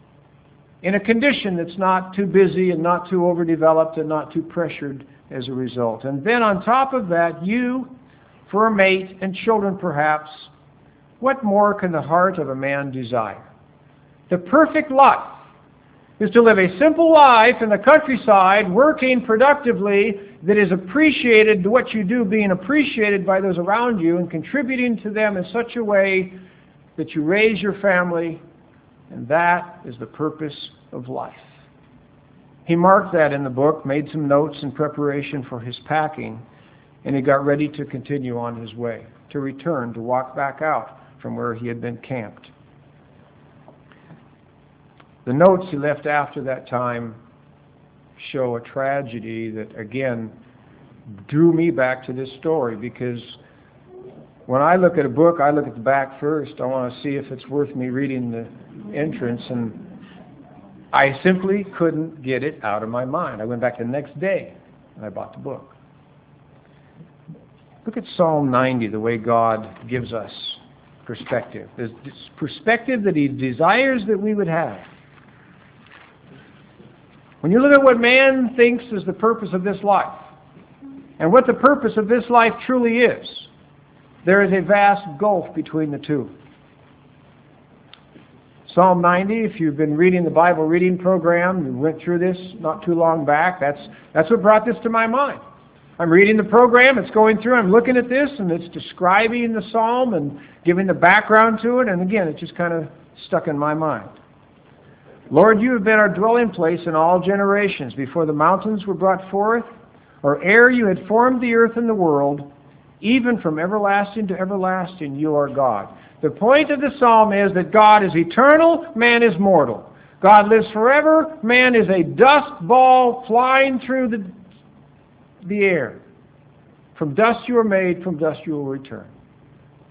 In a condition that's not too busy and not too overdeveloped and not too pressured as a result. And then on top of that, you, for a mate and children perhaps, what more can the heart of a man desire? The perfect life is to live a simple life in the countryside, working productively, that is appreciated, what you do being appreciated by those around you and contributing to them in such a way that you raise your family, and that is the purpose of life. He marked that in the book, made some notes in preparation for his packing, and he got ready to continue on his way, to return, to walk back out from where he had been camped. The notes he left after that time show a tragedy that, again, drew me back to this story, because when I look at a book, I look at the back first. I want to see if it's worth me reading the entrance, and I simply couldn't get it out of my mind. I went back the next day, and I bought the book. Look at Psalm ninety, the way God gives us perspective. There's this perspective that He desires that we would have. When you look at what man thinks is the purpose of this life, and what the purpose of this life truly is, there is a vast gulf between the two. Psalm ninety, if you've been reading the Bible reading program, you went through this not too long back, that's, that's what brought this to my mind. I'm reading the program, it's going through, I'm looking at this, and it's describing the psalm and giving the background to it, and again, it just kind of stuck in my mind. Lord, you have been our dwelling place in all generations. Before the mountains were brought forth, or ere you had formed the earth and the world, even from everlasting to everlasting, you are God. The point of the psalm is that God is eternal, man is mortal. God lives forever, man is a dust ball flying through the, the air. From dust you are made, from dust you will return.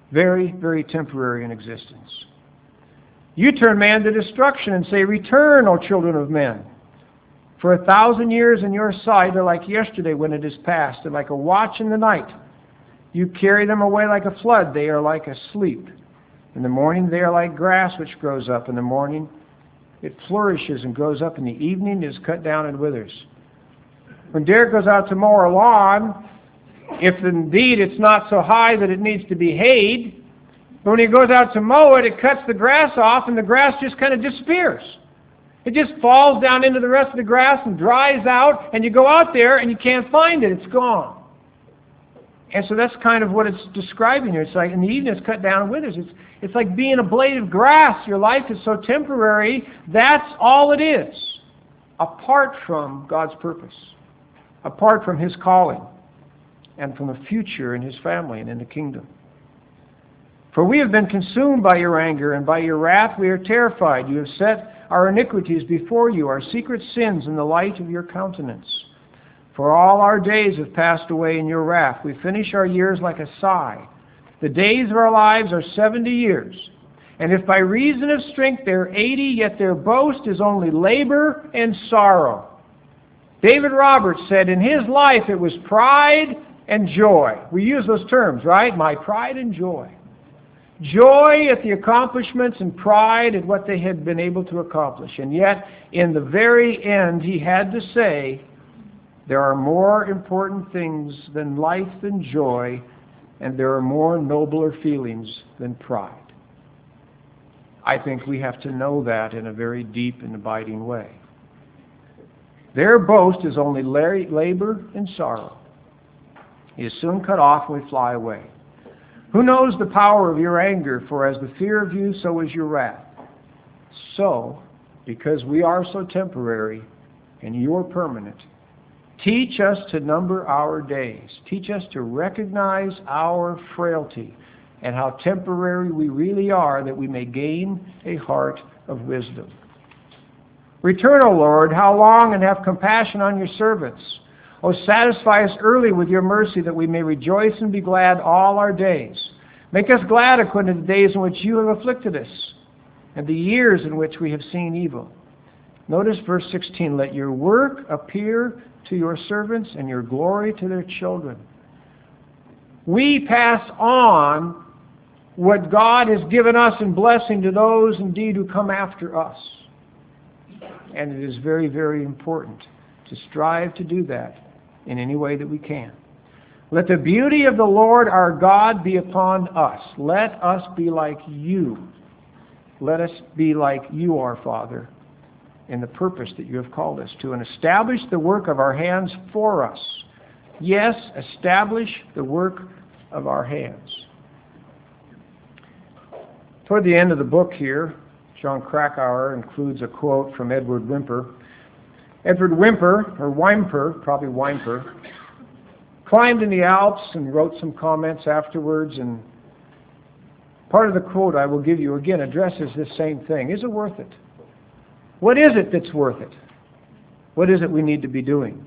Very, very temporary in existence. You turn man to destruction and say, "Return, O children of men. For a thousand years in your sight are like yesterday when it is past, and like a watch in the night. You carry them away like a flood. They are like asleep. In the morning they are like grass which grows up. In the morning it flourishes and grows up. In the evening it is cut down and withers." When Derek goes out to mow our lawn, if indeed it's not so high that it needs to be hayed, but when he goes out to mow it, it cuts the grass off, and the grass just kind of disappears. It just falls down into the rest of the grass and dries out, and you go out there and you can't find it. It's gone. And so that's kind of what it's describing here. It's like in the evening it's cut down and withers. It's, it's like being a blade of grass. Your life is so temporary. That's all it is, apart from God's purpose, apart from His calling, and from the future in His family and in the kingdom. For we have been consumed by your anger, and by your wrath we are terrified. You have set our iniquities before you, our secret sins in the light of your countenance. For all our days have passed away in your wrath. We finish our years like a sigh. The days of our lives are seventy years. And if by reason of strength they are eighty, yet their boast is only labor and sorrow. David Roberts said in his life it was pride and joy. We use those terms, right? My pride and joy. Joy at the accomplishments and pride at what they had been able to accomplish. And yet, in the very end, he had to say, there are more important things than life than joy, and there are more nobler feelings than pride. I think we have to know that in a very deep and abiding way. Their boast is only labor and sorrow. He is soon cut off and we fly away. Who knows the power of your anger? For as the fear of you, so is your wrath. So, because we are so temporary and you are permanent, teach us to number our days. Teach us to recognize our frailty and how temporary we really are, that we may gain a heart of wisdom. Return, O Lord, how long, and have compassion on your servants. O satisfy us early with your mercy, that we may rejoice and be glad all our days. Make us glad according to the days in which you have afflicted us, and the years in which we have seen evil. Notice verse sixteen, let your work appear to your servants, and your glory to their children. We pass on what God has given us in blessing to those indeed who come after us. And it is very, very important to strive to do that in any way that we can. Let the beauty of the Lord our God be upon us. Let us be like you. Let us be like you are, Father, in the purpose that you have called us to, and establish the work of our hands for us. Yes, establish the work of our hands. Toward the end of the book here, John Krakauer includes a quote from Edward Whymper. Edward Whymper, or Whymper, probably Whymper, climbed in the Alps and wrote some comments afterwards, and part of the quote I will give you again addresses this same thing. Is it worth it? What is it that's worth it? What is it we need to be doing?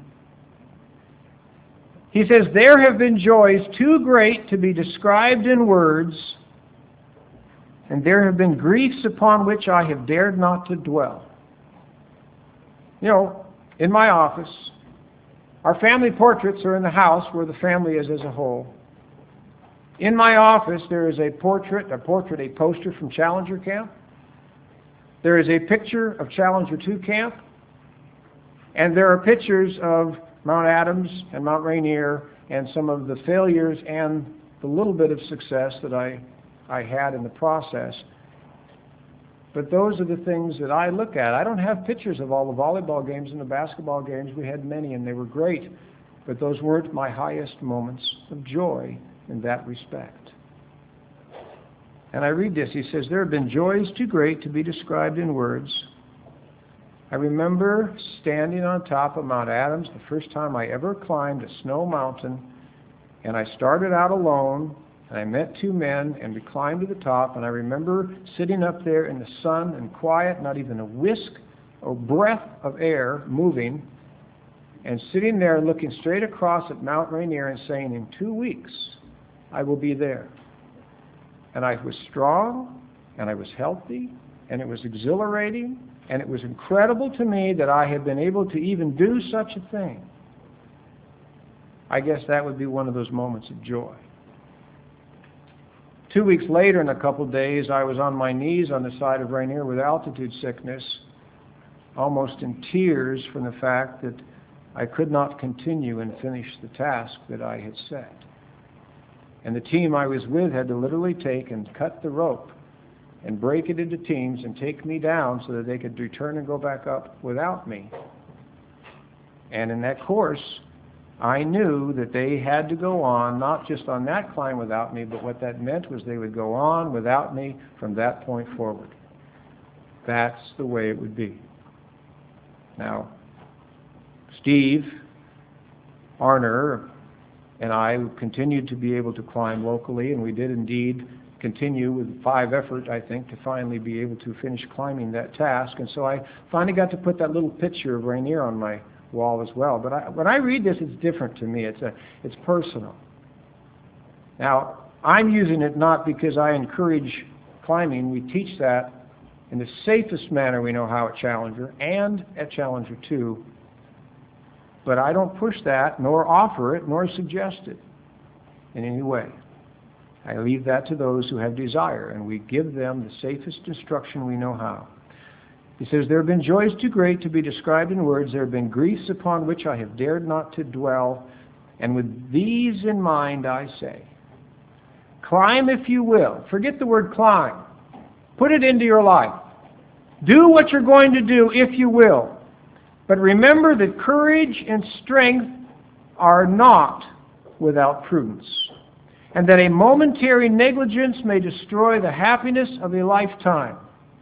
He says, there have been joys too great to be described in words, and there have been griefs upon which I have dared not to dwell. You know, in my office, our family portraits are in the house where the family is as a whole. In my office, there is a portrait, a portrait, a poster from Challenger Camp. There is a picture of Challenger two Camp. And there are pictures of Mount Adams and Mount Rainier and some of the failures and the little bit of success that I, I had in the process. But those are the things that I look at. I don't have pictures of all the volleyball games and the basketball games. We had many, and they were great. But those weren't my highest moments of joy in that respect. And I read this. He says, there have been joys too great to be described in words. I remember standing on top of Mount Adams the first time I ever climbed a snow mountain, and I started out alone, and I met two men, and we climbed to the top, and I remember sitting up there in the sun and quiet, not even a whisk or breath of air moving, and sitting there looking straight across at Mount Rainier and saying, in two weeks, I will be there. and I was strong, and I was healthy, and it was exhilarating, and it was incredible to me that I had been able to even do such a thing. I guess that would be one of those moments of joy. Two weeks later, in a couple of days, I was on my knees on the side of Rainier with altitude sickness, almost in tears from the fact that I could not continue and finish the task that I had set. And the team I was with had to literally take and cut the rope and break it into teams and take me down so that they could return and go back up without me. And in that course, I knew that they had to go on, not just on that climb without me, but what that meant was they would go on without me from that point forward. That's the way it would be. Now, Steve Arner and I continued to be able to climb locally, and we did indeed continue with five effort, I think, to finally be able to finish climbing that task. And so I finally got to put that little picture of Rainier on my wall as well. But I, when I read this, it's different to me. It's a, it's personal. Now, I'm using it not because I encourage climbing. We teach that in the safest manner we know how at Challenger and at Challenger two. But I don't push that, nor offer it, nor suggest it in any way. I leave that to those who have desire, and we give them the safest instruction we know how. He says, there have been joys too great to be described in words. There have been griefs upon which I have dared not to dwell. And with these in mind, I say, climb if you will. Forget the word climb. Put it into your life. Do what you're going to do if you will. But remember that courage and strength are not without prudence, and that a momentary negligence may destroy the happiness of a lifetime.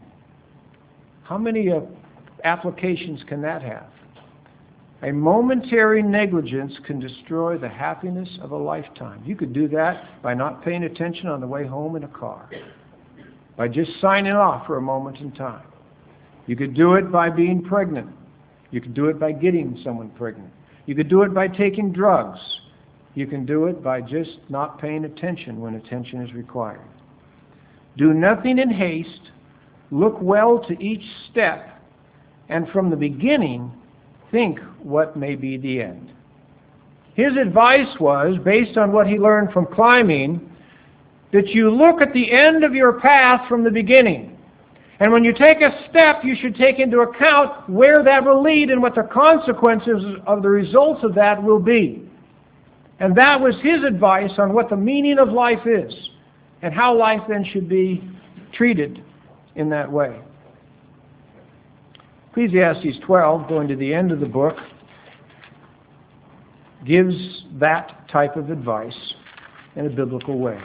How many uh, applications can that have? A momentary negligence can destroy the happiness of a lifetime. You could do that by not paying attention on the way home in a car, by just signing off for a moment in time. You could do it by being pregnant. You could do it by getting someone pregnant. You could do it by taking drugs. You can do it by just not paying attention when attention is required. Do nothing in haste. Look well to each step, and from the beginning, think what may be the end. His advice was, based on what he learned from climbing, that you look at the end of your path from the beginning. And when you take a step, you should take into account where that will lead and what the consequences of the results of that will be. And that was his advice on what the meaning of life is and how life then should be treated in that way. Ecclesiastes twelve, going to the end of the book, gives that type of advice in a biblical way.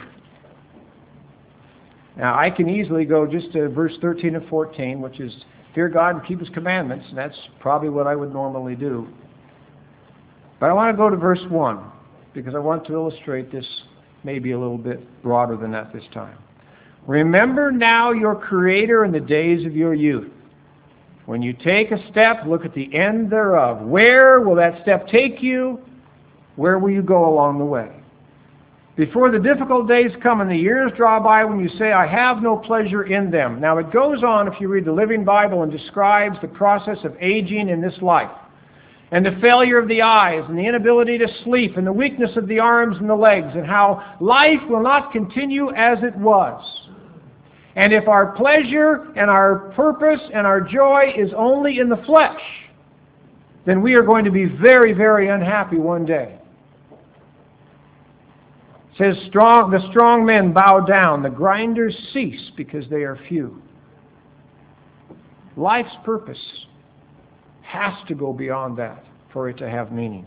Now, I can easily go just to verse thirteen and fourteen, which is, fear God and keep His commandments, and that's probably what I would normally do. But I want to go to verse one, because I want to illustrate this maybe a little bit broader than that this time. Remember now your Creator in the days of your youth. When you take a step, look at the end thereof. Where will that step take you? Where will you go along the way? Before the difficult days come and the years draw by when you say, I have no pleasure in them. Now it goes on, if you read the Living Bible, and describes the process of aging in this life, and the failure of the eyes, and the inability to sleep, and the weakness of the arms and the legs, and how life will not continue as it was. And if our pleasure and our purpose and our joy is only in the flesh, then we are going to be very, very unhappy one day. It says, strong, the strong men bow down, the grinders cease because they are few. Life's purpose has to go beyond that for it to have meaning.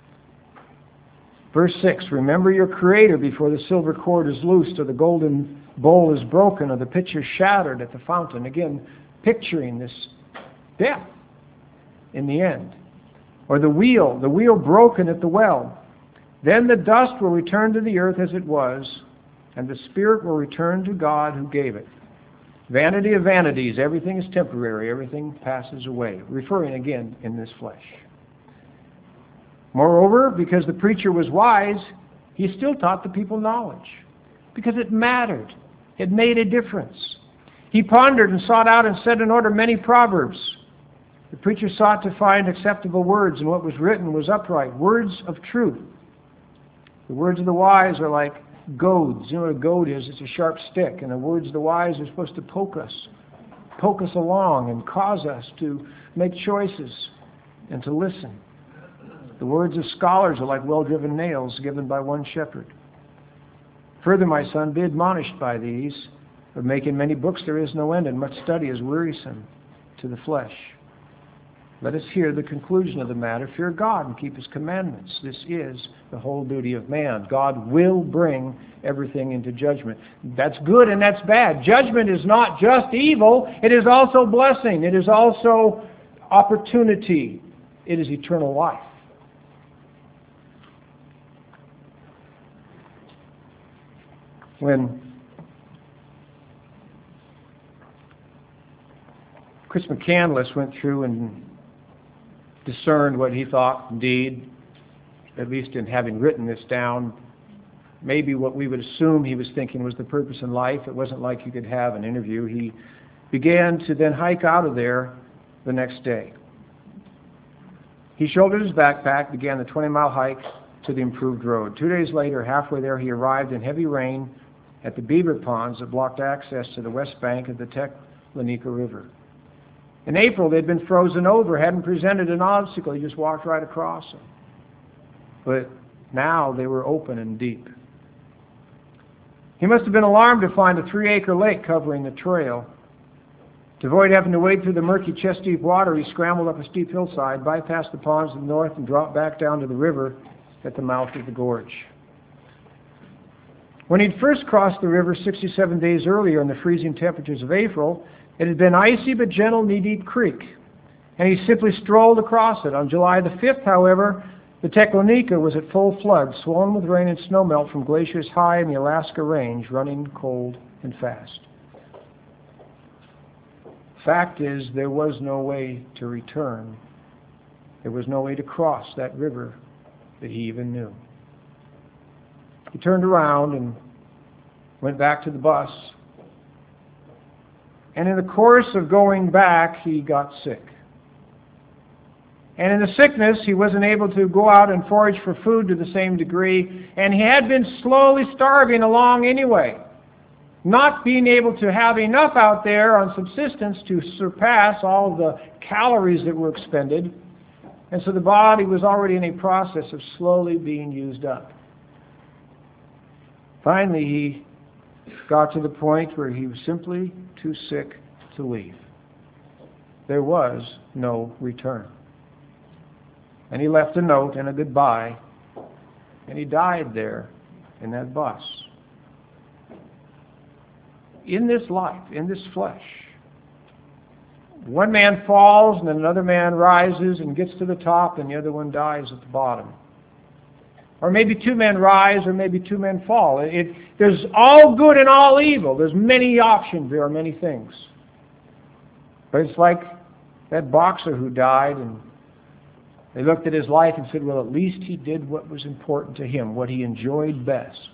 Verse six, remember your Creator before the silver cord is loosed, or the golden bowl is broken, or the pitcher shattered at the fountain. Again, picturing this death in the end. Or the wheel, the wheel broken at the well. Then the dust will return to the earth as it was, and the spirit will return to God who gave it. Vanity of vanities, everything is temporary, everything passes away. Referring again in this flesh. Moreover, because the preacher was wise, he still taught the people knowledge. Because it mattered. It made a difference. He pondered and sought out and set in order many proverbs. The preacher sought to find acceptable words, and what was written was upright, words of truth. The words of the wise are like goads. You know what a goad is? It's a sharp stick, and the words of the wise are supposed to poke us, poke us along and cause us to make choices and to listen. The words of scholars are like well-driven nails given by one shepherd. Further, my son, be admonished by these. Of making many books there is no end, and much study is wearisome to the flesh. Let us hear the conclusion of the matter. Fear God and keep His commandments. This is the whole duty of man. God will bring everything into judgment. That's good and that's bad. Judgment is not just evil. It is also blessing. It is also opportunity. It is eternal life. When Chris McCandless went through and discerned what he thought, indeed, at least in having written this down, maybe what we would assume he was thinking was the purpose in life. It wasn't like you could have an interview. He began to then hike out of there the next day. He shouldered his backpack, began the twenty-mile hike to the improved road. Two days later, halfway there, he arrived in heavy rain at the beaver ponds that blocked access to the west bank of the Teclanica River. In April, they'd been frozen over, hadn't presented an obstacle. He just walked right across them. But now they were open and deep. He must have been alarmed to find a three-acre lake covering the trail. To avoid having to wade through the murky, chest-deep water, he scrambled up a steep hillside, bypassed the ponds to the north, and dropped back down to the river at the mouth of the gorge. When he'd first crossed the river sixty-seven days earlier in the freezing temperatures of April, it had been icy but gentle, knee-deep creek, and he simply strolled across it. On July the fifth, however, the Teclanica was at full flood, swollen with rain and snowmelt from glaciers high in the Alaska Range, running cold and fast. Fact is, there was no way to return. There was no way to cross that river that he even knew. He turned around and went back to the bus. And in the course of going back, he got sick. And in the sickness, he wasn't able to go out and forage for food to the same degree, and he had been slowly starving along anyway, not being able to have enough out there on subsistence to surpass all the calories that were expended, and so the body was already in a process of slowly being used up. Finally, he got to the point where he was simply too sick to leave. There was no return. And he left a note and a goodbye, and he died there in that bus. In this life, in this flesh, one man falls and then another man rises and gets to the top and the other one dies at the bottom. Or maybe two men rise, or maybe two men fall. It, it, there's all good and all evil. There's many options. There are many things. But it's like that boxer who died, and they looked at his life and said, well, at least he did what was important to him, what he enjoyed best.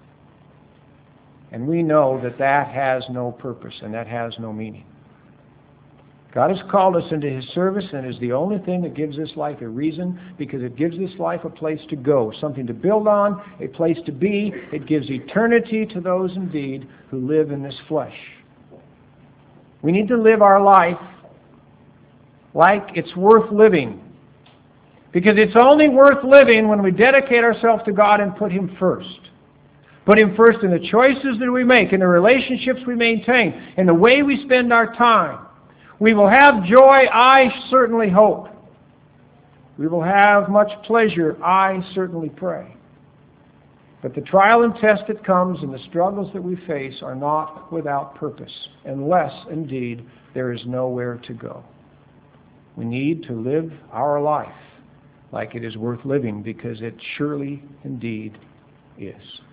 And we know that that has no purpose and that has no meaning. God has called us into His service, and is the only thing that gives this life a reason, because it gives this life a place to go, something to build on, a place to be. It gives eternity to those indeed who live in this flesh. We need to live our life like it's worth living, because it's only worth living when we dedicate ourselves to God and put Him first. Put Him first in the choices that we make, in the relationships we maintain, in the way we spend our time. We will have joy, I certainly hope. We will have much pleasure, I certainly pray. But the trial and test that comes and the struggles that we face are not without purpose, unless, indeed, there is nowhere to go. We need to live our life like it is worth living, because it surely, indeed, is.